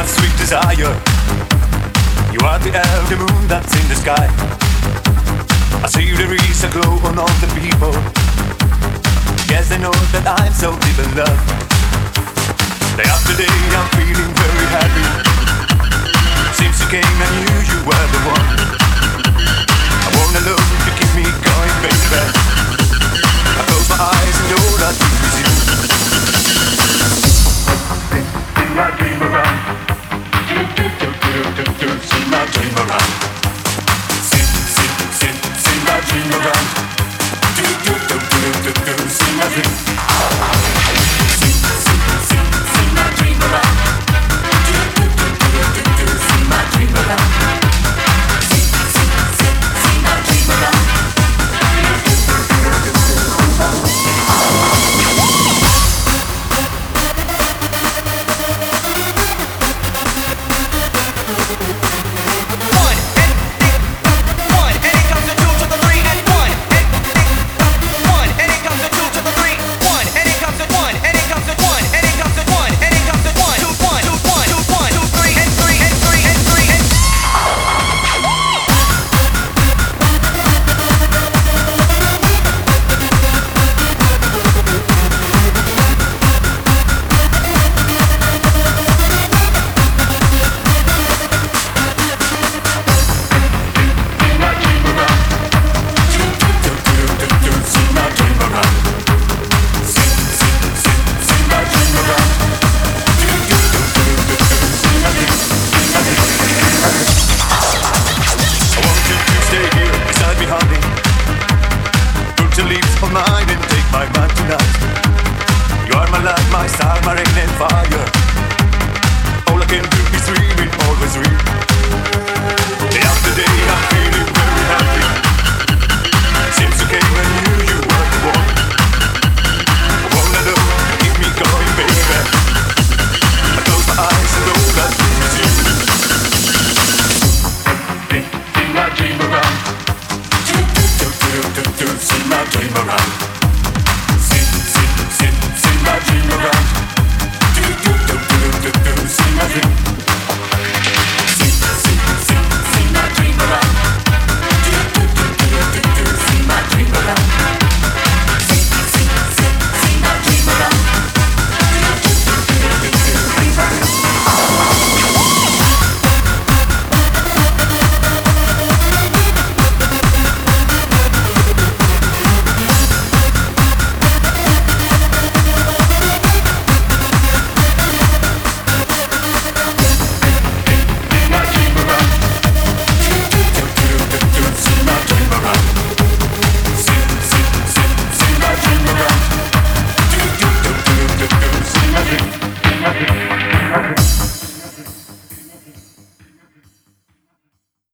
sweet desire. You are the elder moon that's in the sky. I see there is a glow on all the people. Yes, they know that I'm so deep in love. Day after day I'm feeling very happy. Since you came I knew you were the one. I wanna love to keep me going, baby. I close my eyes and know that this is you. See my dream around. See my dream around. See my dream around. See my dream. See my dream around. See my dream around. See my dream around. Mine and take my man tonight. You are my love, my star, my rain.